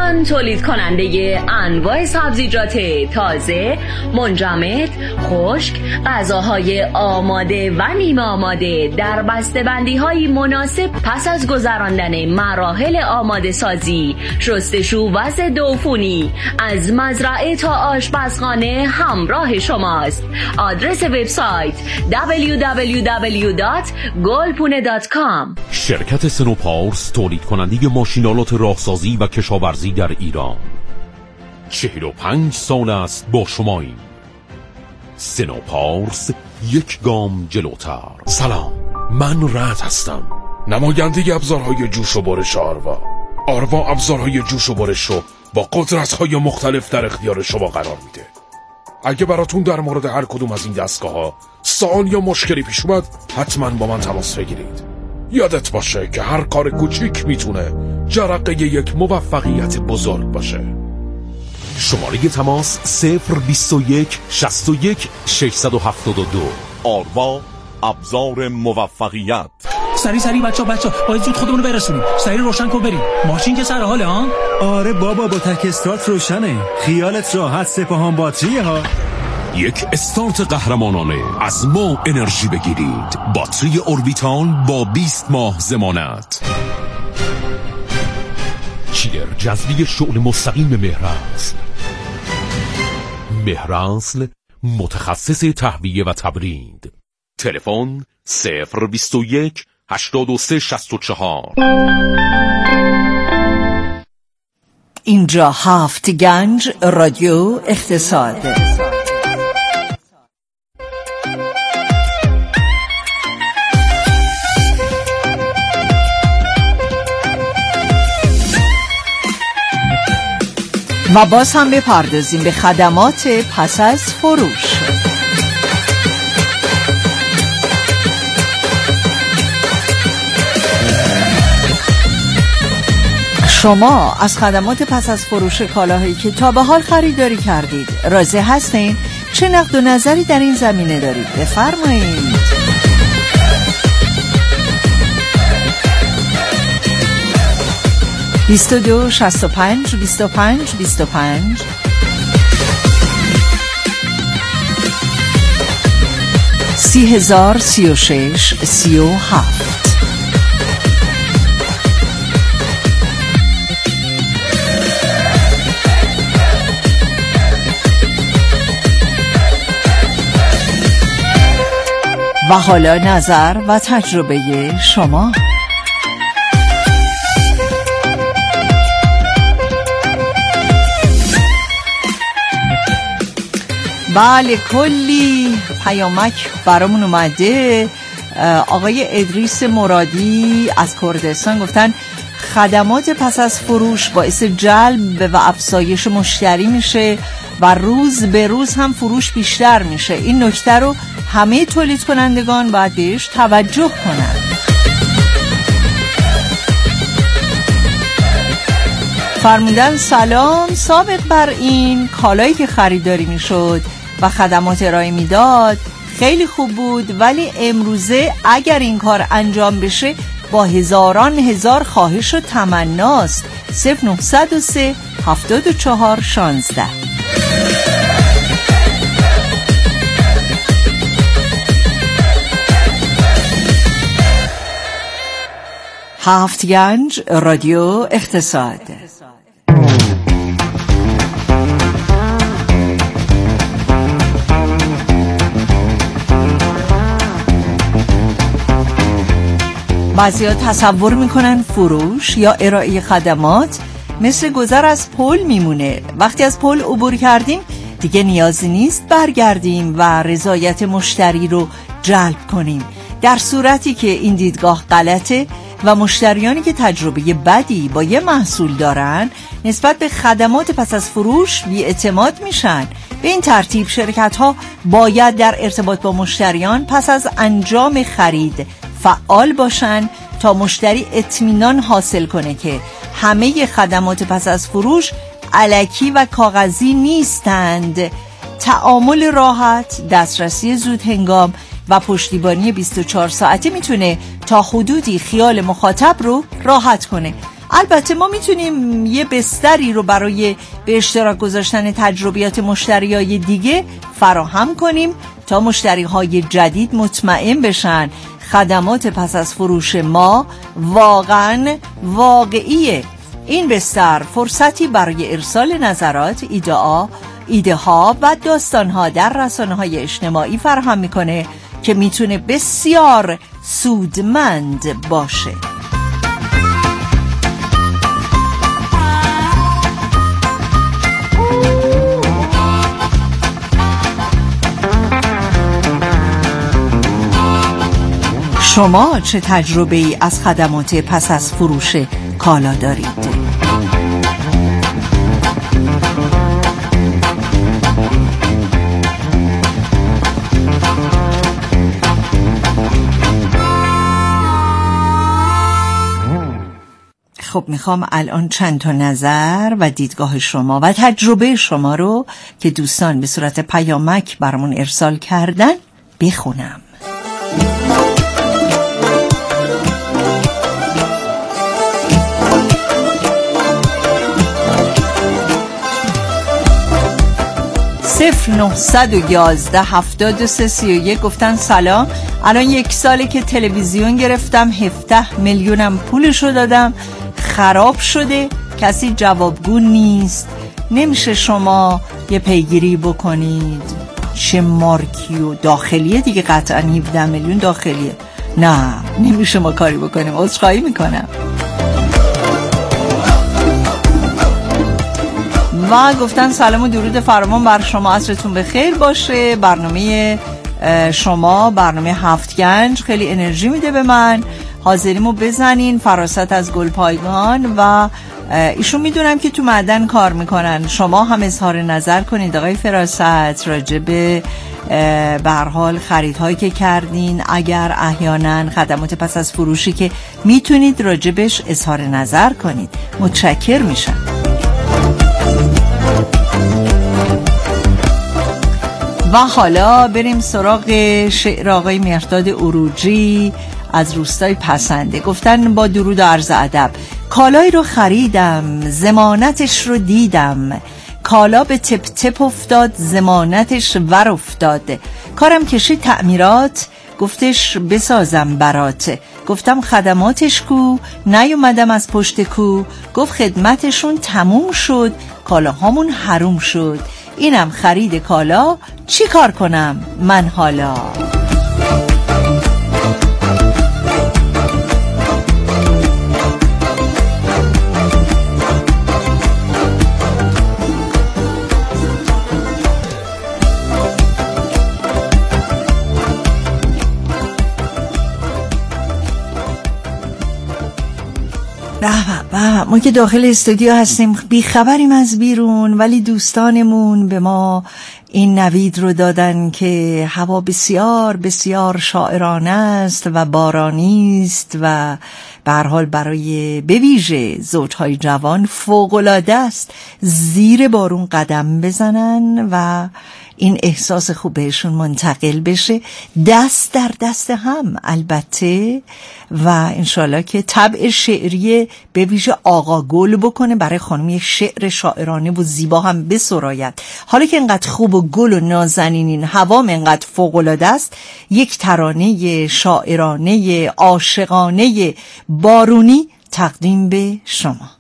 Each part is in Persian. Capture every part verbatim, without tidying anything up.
ایران تولید کننده انواع سبزیجات تازه، منجمد، خشک، غذاهای آماده و نیمه آماده در بسته‌بندی‌های مناسب پس از گذراندن مراحل آماده سازی، شستشو و ضد عفونی. از مزرعه تا آشپزخانه همراه شماست. آدرس وبسایت دبلیو دبلیو دبلیو دات گلپونه دات کام. شرکت سنوپارس تولید کننده ماشینالات راهسازی و کشاورزی در ایران. چهل و پنج سال است با شماییم. سنوپارس، یک گام جلوتر. سلام، من رعد هستم، نماینده ابزارهای جوش و برش آروا. آروا ابزارهای جوش و برش رو با قدرت‌های مختلف در اختیار شما قرار میده. اگه براتون در مورد هر کدوم از این دستگاه‌ها سوال یا مشکلی پیش اومد، حتما با من تماس بگیرید. یادت باشه که هر کار کوچیک میتونه جرقه یک موفقیت بزرگ باشه. شماره تماس صفر بیست و یک شصت و یک ششصد و هفتاد و دو. آروا، ابزار موفقیت. سری سری بچه بچه باید زود خودمونو برسونیم. سری روشن کن بریم. ماشین که سر حاله ها؟ آره بابا، با تک استارت روشنه. خیالت راحت، سپاهان باتریه ها. یک استارت قهرمانانه. از ما انرژی بگیرید. باتری اوربیتال با بیست ماه ضمانت. چیر جذبی شغل مستقیم مهرنسل. مهرنسل متخصص تهویه و تبرید. تلفن صفر بیست و یک هشتاد و سه شصت و چهار. اینجا هفت گنج رادیو اقتصاد. و باز هم بپردازیم به خدمات پس از فروش. شما از خدمات پس از فروش کالاهایی که تا به حال خریداری کردید راضی هستین؟ چه نقد و نظری در این زمینه دارید؟ بفرمایید. بیست و دو شصت و پنج بیست و پنج بیست و پنج سی هزار سی و شش سی و هفت. و حالا نظر و تجربه شما. بله، کلی پیامک برامون اومده. آقای ادریس مرادی از کردستان گفتن خدمات پس از فروش باعث جلب و افزایش مشتری میشه و روز به روز هم فروش بیشتر میشه. این نکته رو همه تولید کنندگان باید بهش توجه کنن. فرمودن سلام، سابق بر این کالایی که خریداری میشد و خدمات ارائه میداد خیلی خوب بود، ولی امروزه اگر این کار انجام بشه با هزاران هزار خواهش و تمناست. صفر نهصد و سه هفتاد و چهار شانزده. هفت گنج رادیو اقتصاد. بعضیا تصور میکنن فروش یا ارائه خدمات مثل گذر از پل میمونه. وقتی از پل عبور کردیم دیگه نیازی نیست برگردیم و رضایت مشتری رو جلب کنیم، در صورتی که این دیدگاه غلطه و مشتریانی که تجربه بدی با یه محصول دارن نسبت به خدمات پس از فروش بی‌اعتماد میشن. به این ترتیب شرکت ها باید در ارتباط با مشتریان پس از انجام خرید فعال باشن تا مشتری اطمینان حاصل کنه که همه خدمات پس از فروش الکی و کاغذی نیستند. تعامل راحت، دسترسی زود هنگام و پشتیبانی بیست و چهار ساعته میتونه تا حدودی خیال مخاطب رو راحت کنه. البته ما میتونیم یه بستری رو برای به اشتراک گذاشتن تجربیات مشتریای دیگه فراهم کنیم تا مشتریهای جدید مطمئن بشن خدمات پس از فروش ما واقعا واقعیه. این بستر فرصتی برای ارسال نظرات، ایده‌ها، ایده ها و داستان ها در رسانه های اجتماعی فراهم میکنه که میتونه بسیار سودمند باشه. شما چه تجربه ای از خدمات پس از فروش کالا دارید؟ خب میخوام الان چند تا نظر و دیدگاه شما و تجربه شما رو که دوستان به صورت پیامک برامون ارسال کردن بخونم. صفر نهصد و یازده هفتاد و سه سی و یک گفتن سلام، الان یک ساله که تلویزیون گرفتم، هفده میلیونم پولشو دادم، خراب شده، کسی جوابگو نیست، نمیشه شما یه پیگیری بکنید؟ چه مارکی و داخلیه دیگه، قطعا هفده میلیون داخلیه، نه نمیشه ما کاری بکنیم، عذرخواهی میکنم. و گفتن سلام و درود فراوان بر شما، عصرتون بخیر باشه، برنامه شما برنامه هفتگنج خیلی انرژی میده به من، حاضریمو بزنین، فراست از گلپایگان. و ایشون میدونم که تو معدن کار میکنن، شما هم اظهار نظر کنید آقای فراست راجع به به هر حال خریدهایی که کردین، اگر احیانا خدمات پس از فروشی که میتونید راجبش اظهار نظر کنید، متشکر میشم. و حالا بریم سراغ شعر آقای مهرداد عروجی از روستای پسنده. گفتن با درود و عرض ادب، کالایی رو خریدم ضمانتش رو دیدم، کالا به تپ تپ افتاد ضمانتش ور افتاد، کارم کشید تعمیرات گفتش بسازم برات، گفتم خدماتش کو نیومدم از پشت کو، گفت خدمتشون تموم شد کالاهامون حروم شد، اینم خرید کالا چی کار کنم من حالا. بابا ما که داخل استودیو هستیم بیخبریم از بیرون، ولی دوستانمون به ما این نوید رو دادن که هوا بسیار بسیار شاعرانه است و بارانی است و به هر حال برای به ویژه زوجهای جوان فوق‌العاده است زیر بارون قدم بزنن و این احساس خوب بهشون منتقل بشه، دست در دست هم البته، و انشالله که طبع شعری به ویژه آقا گل بکنه برای خانم یک شعر شاعرانه و زیبا هم بسراید. حالا که انقدر خوب و گل و نازنینین هوام انقدر فوق‌العاده است، یک ترانه شاعرانه عاشقانه بارونی تقدیم به شما.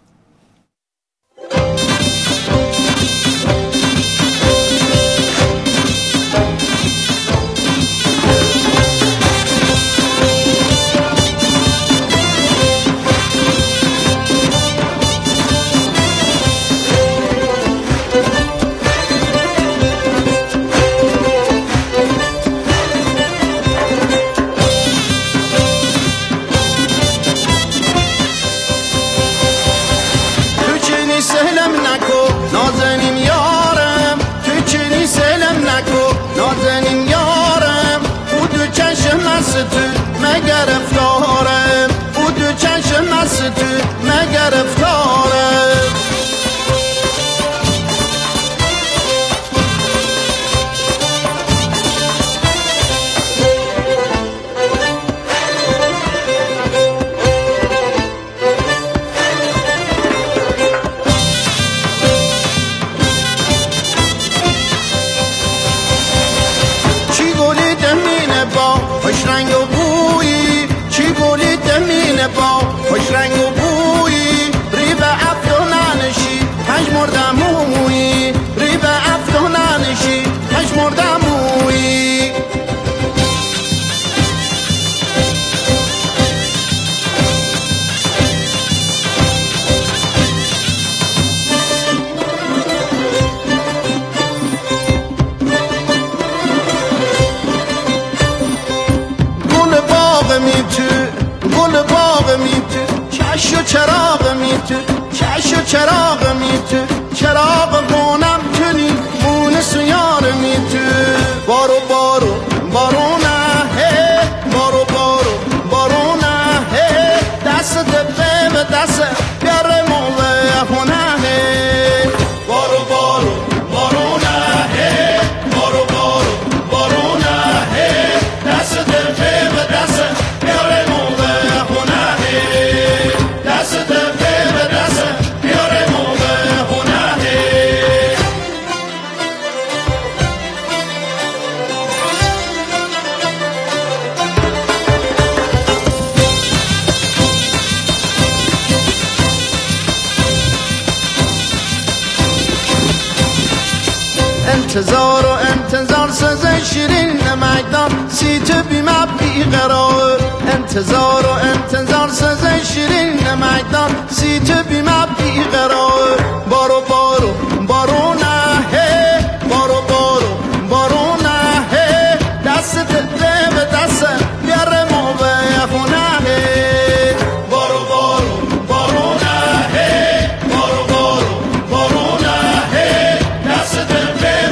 با خوش رنگ و بویی ری به افت و ننشی پنج مردم مویی ری به افت و ننشی پنج مردم مویی می تو گل باغ می تو چش و چراغ می تو چش و چراغ می تو چراغ گونم کنی مون سیار می تو بارو بارو بارونه هی بارو بارو بارونه هی دست دبه به دست بیاره موله خونه هی بارو بارو بارونه هی بارو بارو بارونه هی دست دبه به دست انتظار و انتظار سزه شیرین نمکدار سی تو بیمه بیقرار انتظار و انتظار سزه شیرین نمکدار سی تو بیمه بیقرار بارو بارو بارو نه هی بارو بارو بارو نه هی دست ده به دست بیاره موبه خونه هی بارو بارو بارو نه هی بارو بارو بارو نه هی دست ده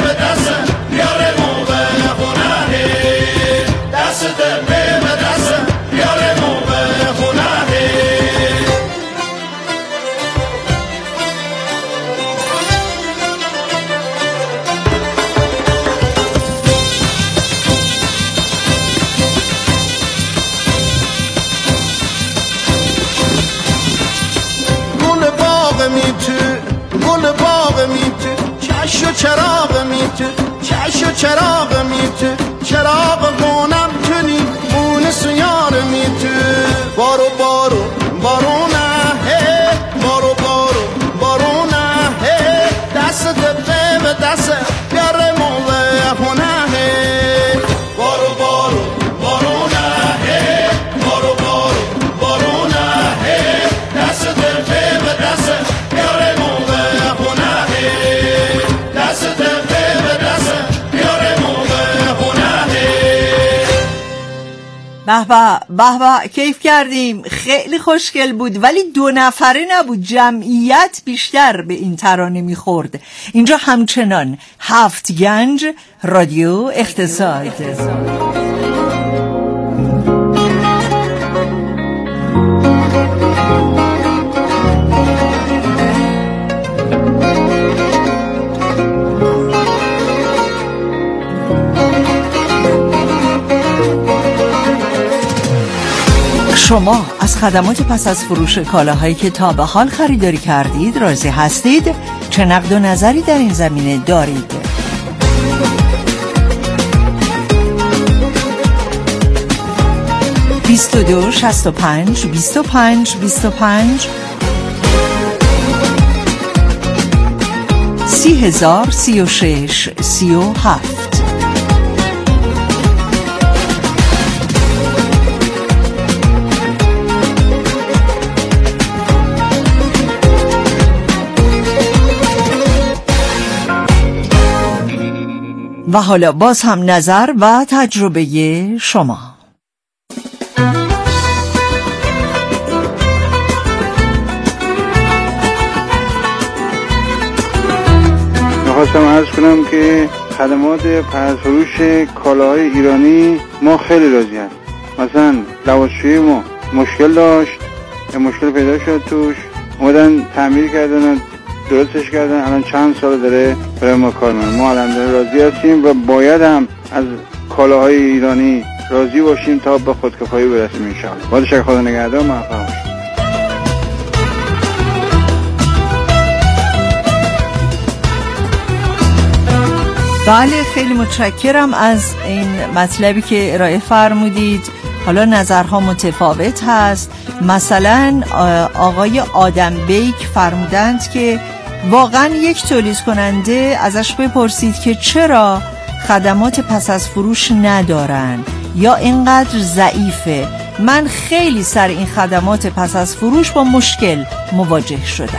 چش و چراغ می تو چش و چراغ می تو چراغ گونم کنی مون سیار می تو بارو بارو بارو نه هی بارو بارو بارو نه هی دست دبه به دست بیاره موله خونه هی بارو بارو بارو نه هی بارو بارو بارو نه هی دست دبه به دست بیاره موله خونه هی دست دبه به دست بیاره موله خونه هی به به به به کیف کردیم، خیلی خوشگل بود، ولی دو نفره نبود، جمعیت بیشتر به این ترانه میخورد. اینجا همچنان هفت گنج رادیو اقتصاد. شما از خدمات پس از فروش کالاهایی که تا به حال خریداری کردید راضی هستید؟ چه نقد و نظری در این زمینه دارید؟ بیست و دو شصت و پنج بیست و پنج بیست و پنج سی هزار سی و شش سی و هفت. و حالا باز هم نظر و تجربه شما. میخواستم عرض کنم که خدمات پس‌فروش کالاهای ایرانی ما خیلی راضی هستیم. مثلا لباسشویی ما مشکل داشت، مشکل پیدا شد توش، اومدن تعمیر کردن، درستش کردن، الان چند سال داره برای ما کار میکنه. ما الحمدلله راضی هستیم و باید هم از کالاهای ایرانی راضی باشیم تا به خودکفایی برسیم ان شاء الله. با تشکر، خدا نگهدار، موفق باشید. بله، خیلی متشکرم از این مطلبی که ارائه فرمودید. حالا نظرها متفاوت هست، مثلا آقای آدم بیک فرمودند که واقعا یک تولید کننده ازش بپرسید که چرا خدمات پس از فروش ندارن یا اینقدر ضعیفه. من خیلی سر این خدمات پس از فروش با مشکل مواجه شدم.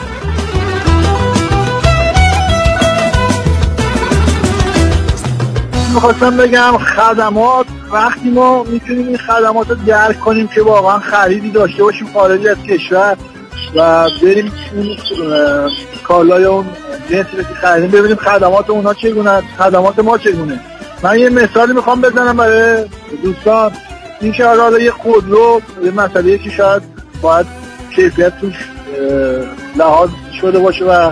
میخواستم بگم خدمات وقتی ما میتونیم این خدمات رو درک کنیم که واقعا خریدی داشته باشیم خارج از کشور و بریم اون کالای اون جنسی رو که خریدیم ببینیم خدمات اونها چگونه، خدمات ما چگونه. من یه مثالی میخوام بزنم برای دوستان. این که حالا یه خودرو یه مسئله که شاید باید کیفیت توش لحاظ شده باشه و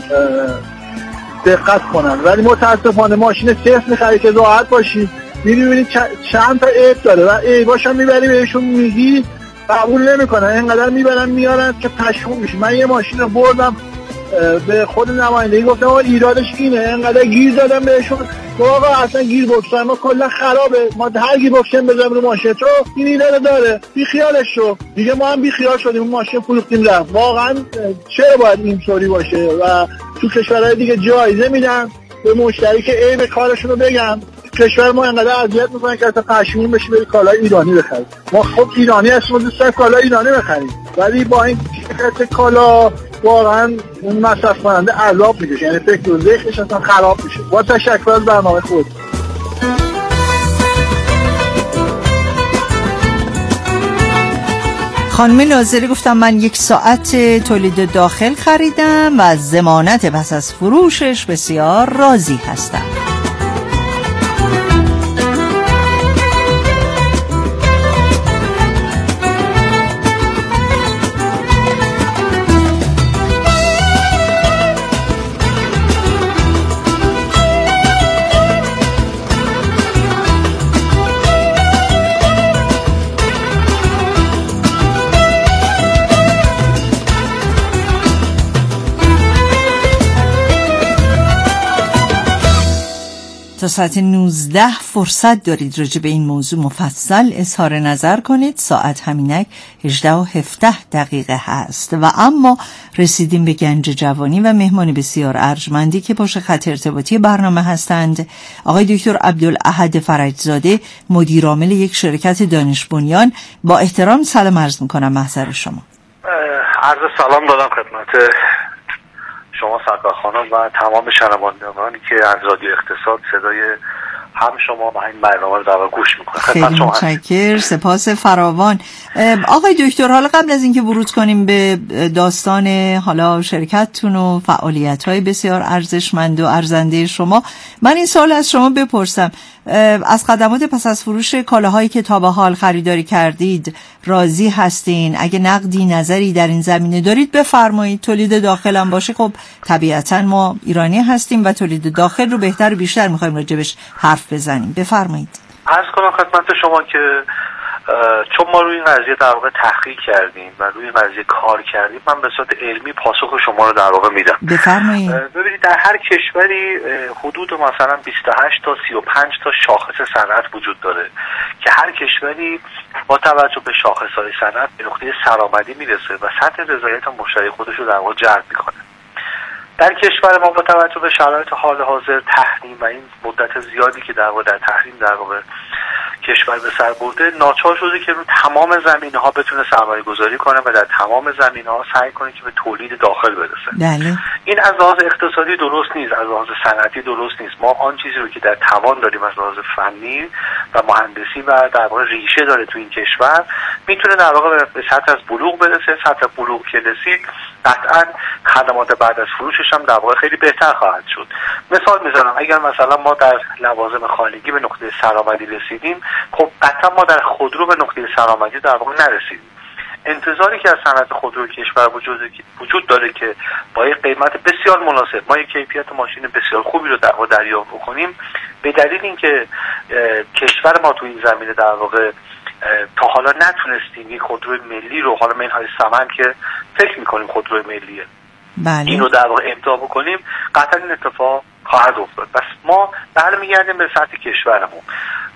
دقت کنن، ولی متاسفانه ماشین صفر میخری که راحت باشی میری ببینید چند تا عیب داره و عیباش هم میبری بهشون میگی قبول نمیکنن، اینقدر میبرن میارن که پشیمون میشی. من یه ماشین رو بردم به خود نمایندگی گفتم آقا ایرادش اینه، اینقدر گیر دادم بهشون آقا اصلا گیر بکس ما کلا خرابه، ما هر گیر بکسیم بزنیم رو ماشین تو این ایراد داره، بی خیالش شو. دیگه ما هم بی خیال شدیم، اون ماشین فروختیم رفت. واقعا چرا باید اینطوری باشه؟ و تو کشورهای دیگه جایزه میدن به مشتری که عیب کارشون رو بگن. کشور ما انقدر اذیت میکنن که اصلا پشیمون بشی بری کالای ایرانی بخری. ما خب ایرانی هستیم، دوست داریم کالای ایرانی بخریم، ولی با این کیفیت کالا واقعا اون مصرف کننده عذاب میکشه، یعنی فکر و ذهنش اصلا خراب میشه. با تشکر از برنامه خود. خانم ناظری گفتم من یک ساعت تولید داخل خریدم و از ضمانت پس از فروشش بسیار راضی هستم. تا ساعت نوزده فرصت دارید راجع به این موضوع مفصل اظهار نظر کنید. ساعت همینک هجده و هفده دقیقه هست و اما رسیدیم به گنج جوانی و مهمان بسیار ارجمندی که پشت خط ارتباطی برنامه هستند. آقای دکتر عبدالاحد فرجزاده، مدیر عامل یک شرکت دانش بنیان. با احترام سلام عرض میکنم محضر شما. عرض سلام دادم خدمت شما سرکار خانم و تمام شنوندگانی که از رادیو اقتصاد صدای هم شما و این برنامه رو در گوش میکنن. خیلی متشکرم، سپاس فراوان. آقای دکتر، حالا قبل از اینکه ورود کنیم به داستان حالا شرکتتون و فعالیت‌های بسیار ارزشمند و ارزنده شما، من این سوال از شما بپرسم. از خدمات پس از فروش کالاهایی که تا به حال خریداری کردید راضی هستین؟ اگه نقدی نظری در این زمینه دارید بفرمایید. تولید داخل هم باشه، خب طبیعتاً ما ایرانی هستیم و تولید داخل رو بهتر و بیشتر می‌خوایم راجبش حرف بزنیم. بفرمایید. عرض کنم خدمت شما که چون ما روی این قضیه در واقع تحقیق کردیم و روی این قضیه کار کردیم، من به صورت علمی پاسخ شما رو در واقع میدم. بفرمایید. ببینید در هر کشوری حدود مثلا بیست و هشت تا سی و پنج تا شاخص صنعت وجود داره که هر کشوری با توجه به شاخص‌های صنعت به نقطه سرآمدی میرسه و سطح رضایت مشتری خودش رو در واقع جلب میکنه. در کشور ما با توجه به شرایط حال حاضر تحریم و این مدت زیادی که در واقع در تحریم در واقع کشور به سر برده، ناچار شده که رو تمام زمینه‌ها بتونه سرمایه گذاری کنه و در تمام زمینه‌ها سعی کنه که به تولید داخل برسه. بله. این از لحاظ اقتصادی درست نیست، از لحاظ صنعتی درست نیست. ما آن چیزی رو که در توان داریم از لحاظ فنی و مهندسی و در واقع ریشه داره تو این کشور، میتونه در واقع به سطح از بلوغ برسه. سطح بلوغ که رسید قطعاً خدمات بعد از فروشش هم در واقع خیلی بهتر خواهد شد. مثال میزنم، اگر مثلا ما در لوازم خانگی به نقطه سرآمدی رسیدیم، خب قطعا ما در خودرو به نقطه سرآمدی در واقع نرسیدیم. انتظاری که از صنعت خودرو کشور وجود وجود داره که با یک قیمت بسیار مناسب ما یک کیفیت ماشین بسیار خوبی رو در واقع دریافت بکنیم، به دلیل اینکه کشور ما تو این زمینه در واقع تا حالا نتونستیم یک خودروی ملی رو، حالا منهای ثمن که فکر میکنیم خودروی ملیه، بله، این رو در واقع ابداع بکنیم، قطعا این اتفاق خواهد افتاد. بس ما برمیگردیم به سطح کشورمون.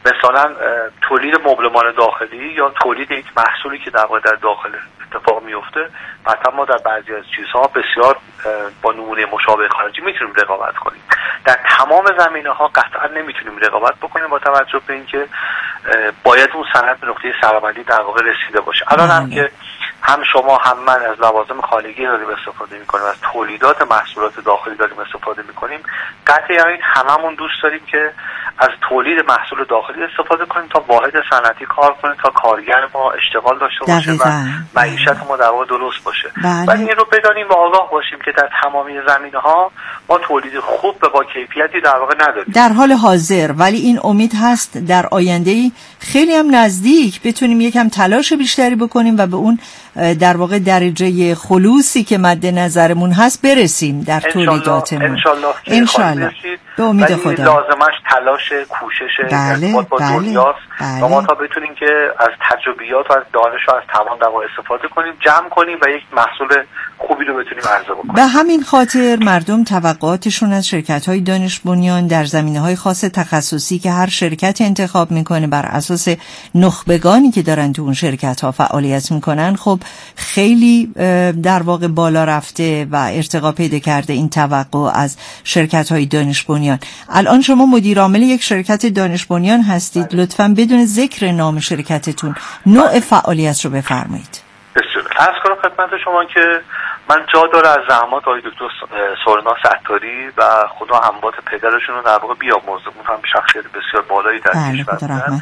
مثلا تولید مبلمان داخلی یا تولید یک محصولی که در واقع در داخل اتفاق میفته، مثلا ما در بعضی از چیزها بسیار با نمونه مشابه خارجی میتونیم رقابت کنیم. در تمام زمینه‌ها قطعا نمیتونیم رقابت بکنیم با توجه به اینکه باید اون صنعت به نقطه سربلندی در واقع رسیده باشه. الان هم که هم شما هم من از لوازم خانگی داریم استفاده میکنیم، از تولیدات محصولات داخلی داریم استفاده میکنیم، قطعا هممون دوست داریم که از تولید محصول داخلی استفاده کنیم تا واحد صنعتی کار کنیم، تا کارگر ما اشتغال داشته باشه و معیشت ما در واقع درست باشه. و این رو بدانیم و آگاه باشیم که در تمامی زمینه‌ها ما تولید خوب و با کیفیتی در واقع نداریم در حال حاضر، ولی این امید هست در آینده خیلی هم نزدیک بتونیم یکم تلاش بیشتری بکنیم و به اون در واقع درجه خلوصی که مد نظرمون هست برسیم در تولیداتمون. انشالله انشالله به امید خدا. لازمش تلاش، کوشش ارتباط با دنیاست و ما تا بتونیم که از تجربیات و از دانش و از توان در واقع استفاده کنیم، جمع کنیم و یک محصول خوبی رو بتونیم عرضه بکنیم. به همین خاطر مردم توقعاتشون از شرکت‌های دانش بنیان در زمینه‌های خاص تخصصی که هر شرکت انتخاب میکنه بر اساس نخبگانی که دارن تو اون شرکت‌ها فعالیت میکنن، خب خیلی در واقع بالا رفته و ارتقا پیدا کرده این توقع از شرکت‌های دانش بنیان. الان شما مدیر عامل یک شرکت دانش بنیان هستید، لطفاً بدون ذکر نام شرکتتون نوع فعالیت رو بفرمایید. بسیار. عرض کنم خدمت شما که من جا داره از زحمات آقای دکتر سورنا ستاری و خدا اموات پدرشون رو در واقع بیامرزه. اون هم شخصیت بسیار بالایی در کشور.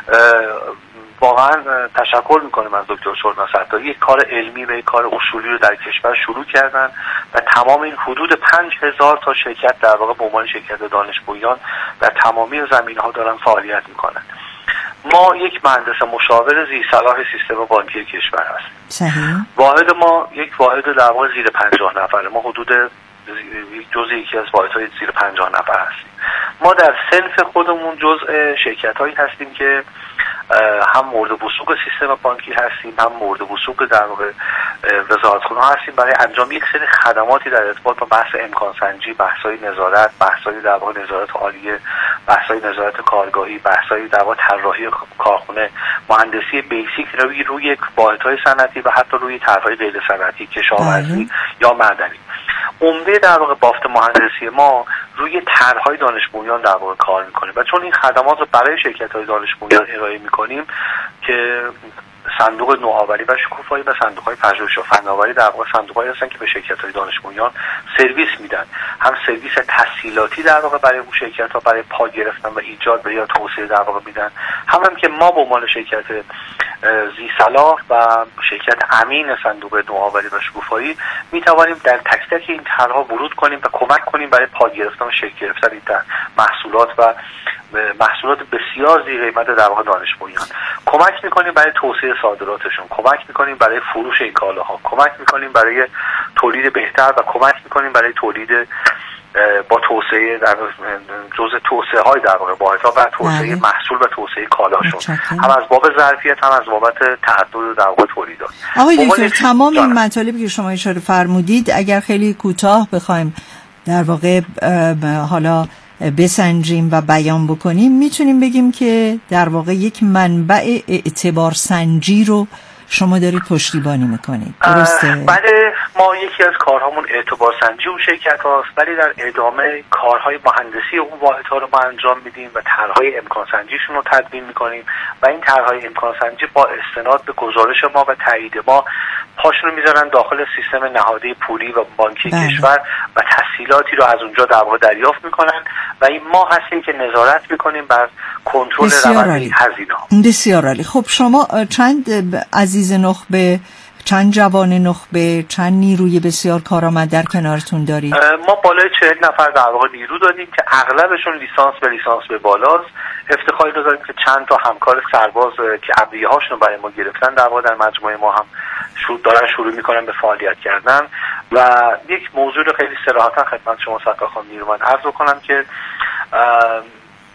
واقعا تشکر میکنم از دکتر سورنا ستاری. یک کار علمی و یک کار اصولی رو در کشور شروع کردن و تمام این حدود پنج هزار تا شرکت در واقع به عنوان شرکت دانش بنیان در تمامی زمینه‌ها دارن فعالیت میکنن. ما یک مهندس مشاور زیر صلاح سیستم بانکی کشور هستیم. صحیح. واحد ما یک واحد در واقع زیر پنجاه نفره. ما حدود جزء یکی از واحدهای زیر پنجاه نفر هستیم. ما در صنف خودمون جزء شرکت‌هایی هستیم که هم مورد وثوق سیستم بانکی هستیم، هم مورد وثوق در واقع وزارتخونه هستیم برای انجام یک سری خدماتی در ارتباط با بحث امکان سنجی، بحث‌های نظارت، بحث‌های در واقع نظارت عالیه، بحث‌های نظارت کارگاهی، بحث‌های در واقع طراحی کارخونه، مهندسی بیسیک روی روی واحدهای صنعتی و حتی روی طرح‌های غیر صنعتی، کشاورزی یا معدنی. عمده در واقع بافت مهندسی ما روی طرح‌های دانش بنیان در واقع کار می‌کنیم و چون این خدمات رو برای شرکت‌های دانش بنیان ارائه می‌کنیم که صندوق نوآوری و شکوفایی و صندوق‌های پژوهش و فناوری در واقع صندوق‌هایی هستن که به شرکت‌های دانش بنیان سرویس میدن، هم سرویس تسهیلاتی در واقع برای اون شرکت‌ها برای پا گرفتن و ایجاد و یا توسعه در واقع میدن، هم هم که ما به عنوان شرکت ذی صلاح و شرکت امین صندوق نوآوری و شکوفایی میتوانیم در تک تک این طرح‌ها ورود کنیم و کمک کنیم برای پا گرفتن و شکل گرفتن این محصولات و محصولات بسیار ذی قیمت در واقع دانش بنیان. کمک میکنیم برای توسعه صادراتشون، کمک میکنیم برای فروش این کالاها، کمک میکنیم برای تولید بهتر و کمک میکنیم برای تولید با توسعه در جزء توسعه های در واقع واحدها و توسعه محصول و توسعه کالاشون، هم از باب ظرفیت هم از بابت تعدد در واقع تولیدات. آقای دکتر تمام این مطالبی که شما اشاره فرمودید اگر خیلی کوتاه بخوایم در واقع حالا بسنجیم و بیان بکنیم، میتونیم بگیم که در واقع یک منبع اعتبار سنجی رو شما دارید پشتیبانی میکنید، درسته؟ بله، ما یکی از کارهامون اعتبار سنجی اون شرکت هاست، ولی در ادامه کارهای مهندسی اون واحدها رو ما انجام میدیم و طرحهای امکان سنجیشون رو تدوین میکنیم و این طرحهای امکان سنجی با استناد به گزارش ما و تایید ما پاشون رو میذارن داخل سیستم نهادی پولی و بانکی بله. کشور و تسهیلاتی رو از اونجا در واقع دریافت میکنن و این ما هستیم که نظارت میکنیم بر کنترل روند هزینه‌ها. بسیار عالی. خب شما چند عزیز نخبه، چند جوان نخبه، چند نیروی بسیار کارآمد در کنارتون دارید؟ ما بالای چهل نفر در واقع نیرو داریم که اغلبشون لیسانس به لیسانس به بالاست. افتخاری رو داریم که چند تا همکار سرباز که ابریه هاشون رو برای ما گرفتن در واقع در مجموعه ما هم شروع دارن شروع میکنن به فعالیت کردن. و یک موضوع رو خیلی صراحتا خدمت شما سرکار خانم نیرومند عرض کنم که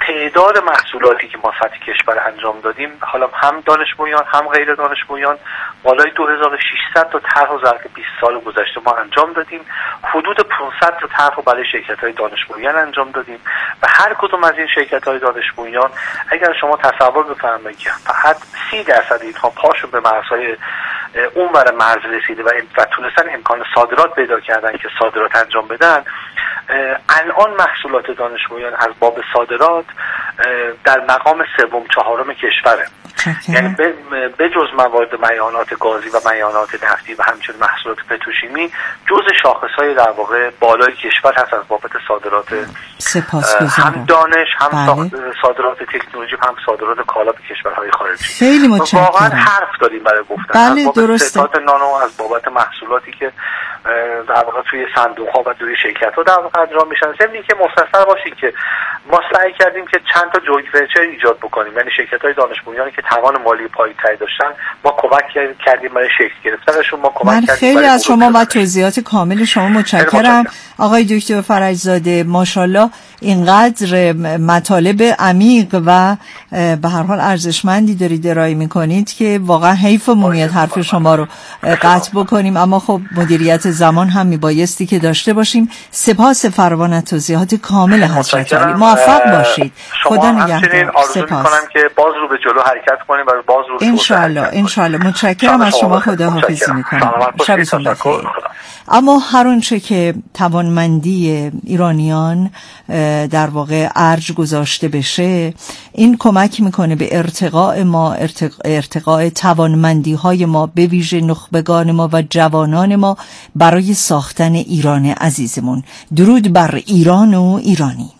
تعداد محصولاتی که ما سطح کشور انجام دادیم، حالا هم دانش بنیان هم غیر دانش بنیان، بالای دو هزار و ششصد تا طرح و ظرف بیست سال گذشته ما انجام دادیم. حدود پانصد تا طرح رو برای شرکت‌های دانش بنیان انجام دادیم و هر کدوم از این شرکت‌های دانش بنیان اگر شما تصور بفرمایید که فقط سی درصد اینها پاشون به مرزهای اون ور مرز رسیده و, و تونستن امکان صادرات پیدا کردن که صادرات انجام بدن، الان محصولات دانش بنیان از باب صادرات در مقام سوم چهارم کشوره. یعنی به جز موارد میانات گازی و میانات نفتی و همچنین محصولات پتروشیمی جز شاخص‌های در واقع بالای کشور هست از بابت صادرات هم دانش هم بله. صادرات تکنولوژی هم صادرات کالا به کشورهای خارجی. خیلی متشکرم. واقعا حرف داریم برای گفتن. بله از درسته. بابت نانو، از بابت محصولاتی که در واقع توی صندوق‌ها و توی شرکت‌ها در واقع انجام میشن. ضمن که مستثمر باشید که ما سعی کردیم که چند تا جوینت ونچر ایجاد بکنیم، یعنی شرکت‌های دانش بنیانی که توان مالی پایه‌تری داشتن ما کمک کردیم برای شکل گرفتنشون، ما کمک من کردیم. خیلی از شما و توضیحات کامل شما متشکرم آقای دکتر فرجزاده. ماشاءالله اینقدر مطالب عمیق و به هر حال ارزشمندی دارید ارائه میکنید که واقعا حیف مومیت حرف شما رو قطع بکنیم، اما خب مدیریت زمان هم میبایستی که داشته باشیم. سپاس فراوان از توضیحات کامل حضرت عالی. موفق باشید. خدا نگهدار. آرزو میکنم که باز رو به جلو حرکت کنیم و باز رو ان شاء الله ان شاء الله. متشکرم از شما. خداحافظی میکنم. شبتون بخیر. اما هر آنچه که توانمندی ایرانیان در واقع ارج گذاشته بشه، این کمک میکنه به ارتقاء ما، ارتقاء توانمندی های ما، به ویژه نخبگان ما و جوانان ما برای ساختن ایران عزیزمون. درود بر ایران و ایرانی.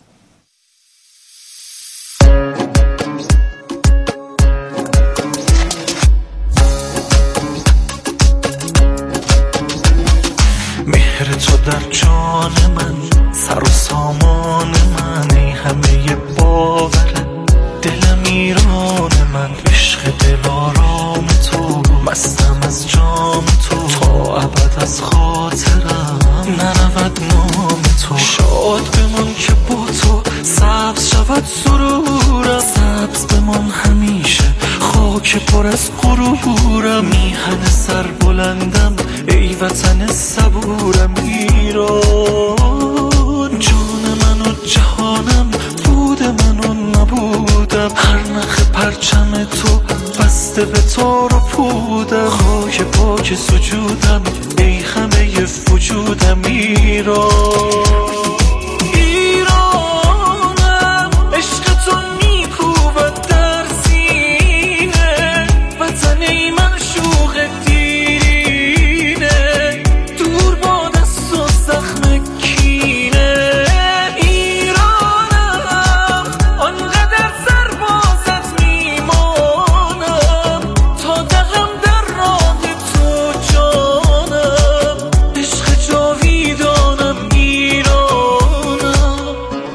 مهر تو در جان من، سر و سامان من، ای همه باور دلم ایران من، عشق دلارام تو، مستم از جام تو، تا ابد از خاطرم نرود نام تو. شاد بمان که با تو سبز شود سرورم، سبز بمان همیشه خاک پر از غرورم. میهن سر بلندم ای وطن صبورم ایران، جان من و جهانم، بود من و نبودم. هر نخ پرچم تو بسته به تار و پودم، خاک پاک سجودم ای همه وجودم ایران. ایرانم عشق تو میکوبد در سینه، وطن ای معشوق دیرینه، دور با دست و زخم کینه. ایرانم آنقدر سربازت میمانم، تا دهم در راه تو جانم، عشق جاویدانم ایرانم.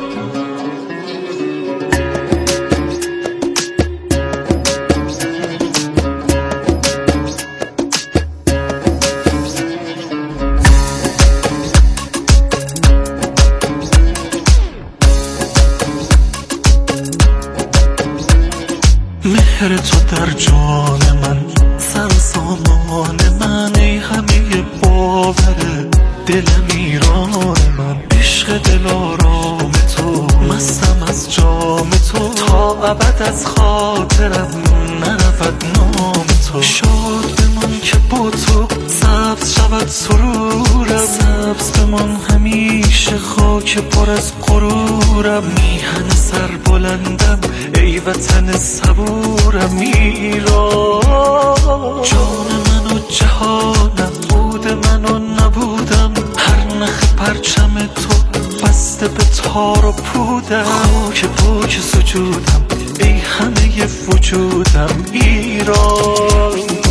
مهر تو در جان من، سر و سامان من، ای همه باور دلم ایران من، عشق دلارام تو، مستم از جام تو، تا ابد از خاطرم نرود نام تو. شاد بمان که با تو سبز شود سرورم، سبز بمان همیشه خاک پر از غرورم. میهن سر بلندم ای وطن صبورم ایران، جان من و جهانم، بود من و نبودم. هر نخ پرچم تو بسته به تار و پودم، خاک پاک سجودم ای همه وجودم ایران.